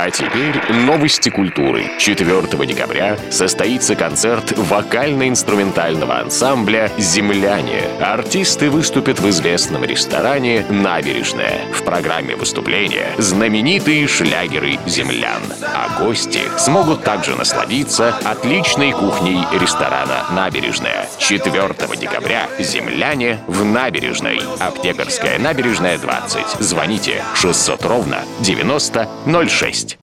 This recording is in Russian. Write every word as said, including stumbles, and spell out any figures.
А теперь новости культуры. четвёртого декабря состоится концерт вокально-инструментального ансамбля «Земляне». Артисты выступят в известном ресторане «Набережная». В программе выступления знаменитые шлягеры землян. А гости смогут также насладиться отличной кухней ресторана «Набережная». четвёртого декабря «Земляне» в Набережной. Аптекарская набережная, двадцать. Звоните шестьсот ровно девяносто ноль шесть.